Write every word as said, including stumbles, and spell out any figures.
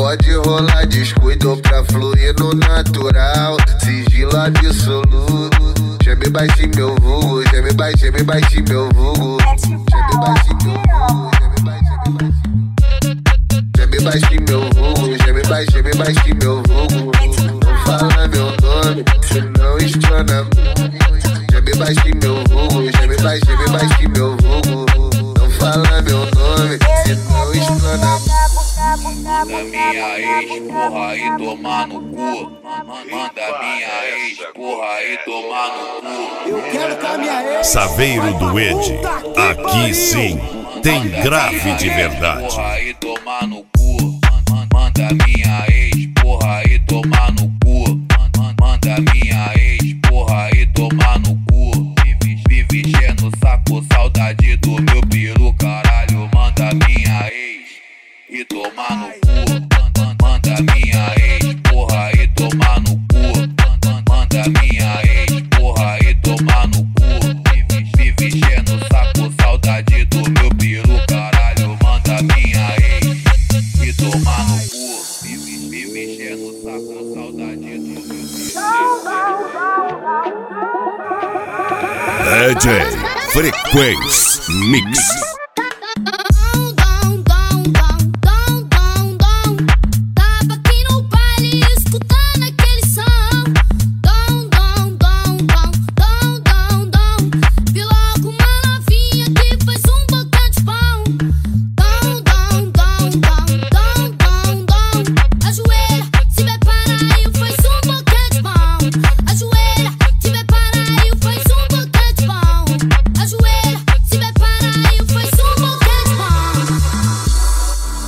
pode rolar descuido pra fluir no natural. Sigilo absoluto. Chame baixinho meu vulgo, chame baixinho, chame baixinho meu vulgo. Chame baixinho meu vulgo, chame baixinho, chame baixinho meu vulgo, chame baixinho, chame baixinho meu vulgo. Não fala meu nome, senão explana. Chame baixinho meu vulgo, chame baixinho, chame baixinho meu vulgo. Não fala meu nome, senão explana. Manda minha ex, porra, e tomar no cu. Manda minha ex, porra, e tomar no cu. Eu quero que a minha ex. Saveiro do Ed, aqui sim tem grave de verdade. Porra, e tomar no cu. Manda minha ex, porra, e tomar no cu. Manda minha ex, porra, e tomar no cu. Vive enchendo o saco, saudade do meu peru, caralho. Manda minha ex e tomar no cu. Manda minha ex, porra, e tomar no cu. Manda minha ex, porra, e tomar no cu. Vive enchendo o saco, saudade do meu peru, caralho. Manda minha ex e tomar no cu. Vive enchendo o saco, saudade do meu peru. D J Frequência Mix.